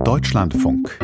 Deutschlandfunk.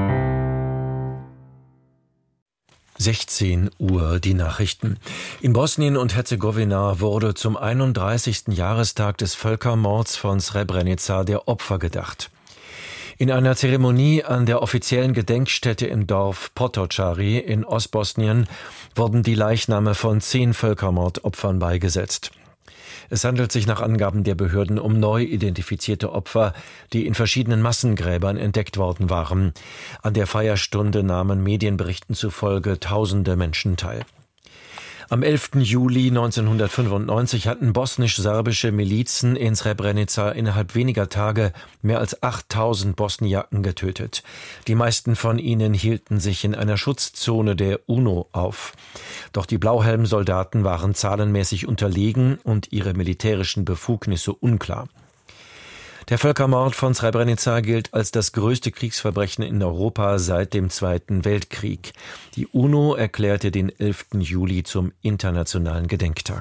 16 Uhr, die Nachrichten. In Bosnien und Herzegowina wurde zum 31. Jahrestag des Völkermords von Srebrenica der Opfer gedacht. In einer Zeremonie an der offiziellen Gedenkstätte im Dorf Potocari in Ostbosnien wurden die Leichname von 10 Völkermordopfern beigesetzt. Es handelt sich nach Angaben der Behörden um neu identifizierte Opfer, die in verschiedenen Massengräbern entdeckt worden waren. An der Feierstunde nahmen Medienberichten zufolge Tausende Menschen teil. Am 11. Juli 1995 hatten bosnisch-serbische Milizen in Srebrenica innerhalb weniger Tage mehr als 8000 Bosniaken getötet. Die meisten von ihnen hielten sich in einer Schutzzone der UNO auf. Doch die Blauhelm-Soldaten waren zahlenmäßig unterlegen und ihre militärischen Befugnisse unklar. Der Völkermord von Srebrenica gilt als das größte Kriegsverbrechen in Europa seit dem Zweiten Weltkrieg. Die UNO erklärte den 11. Juli zum internationalen Gedenktag.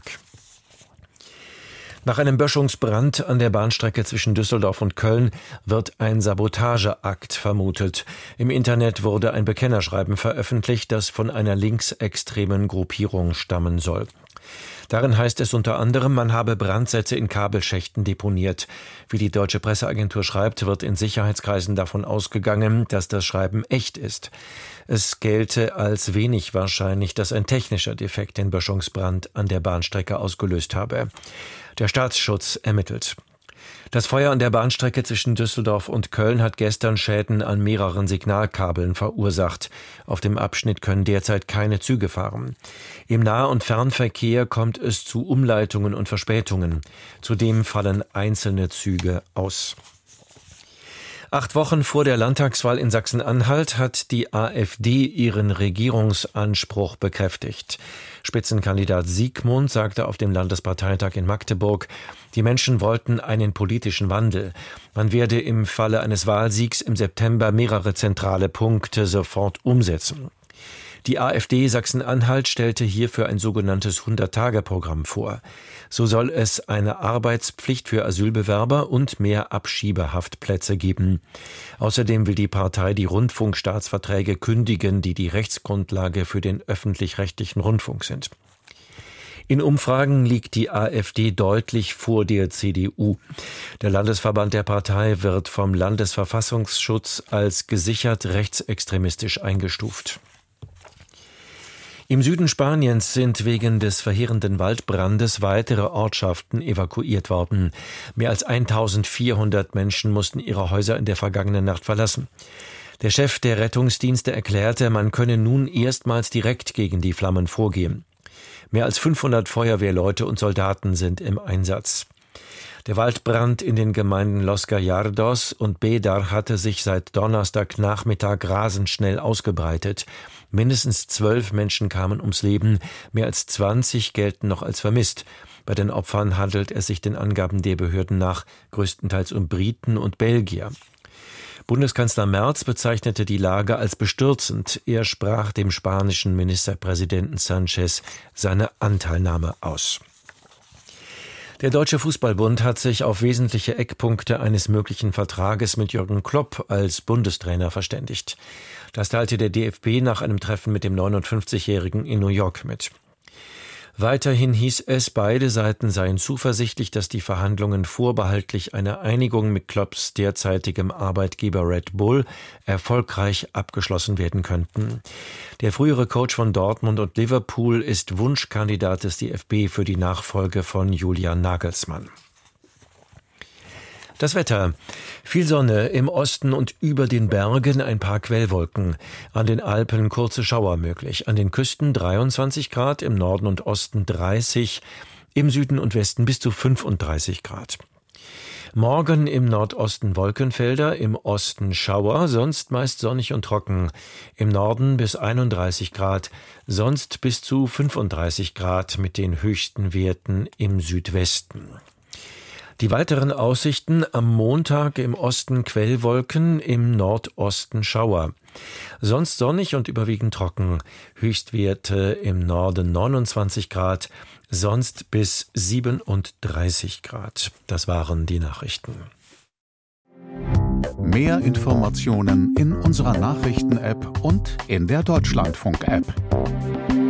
Nach einem Böschungsbrand an der Bahnstrecke zwischen Düsseldorf und Köln wird ein Sabotageakt vermutet. Im Internet wurde ein Bekennerschreiben veröffentlicht, das von einer linksextremen Gruppierung stammen soll. Darin heißt es unter anderem, man habe Brandsätze in Kabelschächten deponiert. Wie die deutsche Presseagentur schreibt, wird in Sicherheitskreisen davon ausgegangen, dass das Schreiben echt ist. Es gelte als wenig wahrscheinlich, dass ein technischer Defekt den Böschungsbrand an der Bahnstrecke ausgelöst habe. Der Staatsschutz ermittelt. Das Feuer an der Bahnstrecke zwischen Düsseldorf und Köln hat gestern Schäden an mehreren Signalkabeln verursacht. Auf dem Abschnitt können derzeit keine Züge fahren. Im Nah- und Fernverkehr kommt es zu Umleitungen und Verspätungen. Zudem fallen einzelne Züge aus. 8 Wochen vor der Landtagswahl in Sachsen-Anhalt hat die AfD ihren Regierungsanspruch bekräftigt. Spitzenkandidat Siegmund sagte auf dem Landesparteitag in Magdeburg, die Menschen wollten einen politischen Wandel. Man werde im Falle eines Wahlsiegs im September mehrere zentrale Punkte sofort umsetzen. Die AfD Sachsen-Anhalt stellte hierfür ein sogenanntes 100-Tage-Programm vor. So soll es eine Arbeitspflicht für Asylbewerber und mehr Abschiebehaftplätze geben. Außerdem will die Partei die Rundfunkstaatsverträge kündigen, die die Rechtsgrundlage für den öffentlich-rechtlichen Rundfunk sind. In Umfragen liegt die AfD deutlich vor der CDU. Der Landesverband der Partei wird vom Landesverfassungsschutz als gesichert rechtsextremistisch eingestuft. Im Süden Spaniens sind wegen des verheerenden Waldbrandes weitere Ortschaften evakuiert worden. Mehr als 1400 Menschen mussten ihre Häuser in der vergangenen Nacht verlassen. Der Chef der Rettungsdienste erklärte, man könne nun erstmals direkt gegen die Flammen vorgehen. Mehr als 500 Feuerwehrleute und Soldaten sind im Einsatz. Der Waldbrand in den Gemeinden Los Gallardos und Bédar hatte sich seit Donnerstagnachmittag rasend schnell ausgebreitet. Mindestens 12 Menschen kamen ums Leben, mehr als 20 gelten noch als vermisst. Bei den Opfern handelt es sich den Angaben der Behörden nach größtenteils um Briten und Belgier. Bundeskanzler Merz bezeichnete die Lage als bestürzend. Er sprach dem spanischen Ministerpräsidenten Sánchez seine Anteilnahme aus. Der Deutsche Fußballbund hat sich auf wesentliche Eckpunkte eines möglichen Vertrages mit Jürgen Klopp als Bundestrainer verständigt. Das teilte der DFB nach einem Treffen mit dem 59-Jährigen in New York mit. Weiterhin hieß es, beide Seiten seien zuversichtlich, dass die Verhandlungen vorbehaltlich einer Einigung mit Klopps derzeitigem Arbeitgeber Red Bull erfolgreich abgeschlossen werden könnten. Der frühere Coach von Dortmund und Liverpool ist Wunschkandidat des DFB für die Nachfolge von Julian Nagelsmann. Das Wetter. Viel Sonne im Osten und über den Bergen ein paar Quellwolken. An den Alpen kurze Schauer möglich. An den Küsten 23 Grad, im Norden und Osten 30, im Süden und Westen bis zu 35 Grad. Morgen im Nordosten Wolkenfelder, im Osten Schauer, sonst meist sonnig und trocken. Im Norden bis 31 Grad, sonst bis zu 35 Grad mit den höchsten Werten im Südwesten. Die weiteren Aussichten: am Montag im Osten Quellwolken, im Nordosten Schauer. Sonst sonnig und überwiegend trocken. Höchstwerte im Norden 29 Grad, sonst bis 37 Grad. Das waren die Nachrichten. Mehr Informationen in unserer Nachrichten-App und in der Deutschlandfunk-App.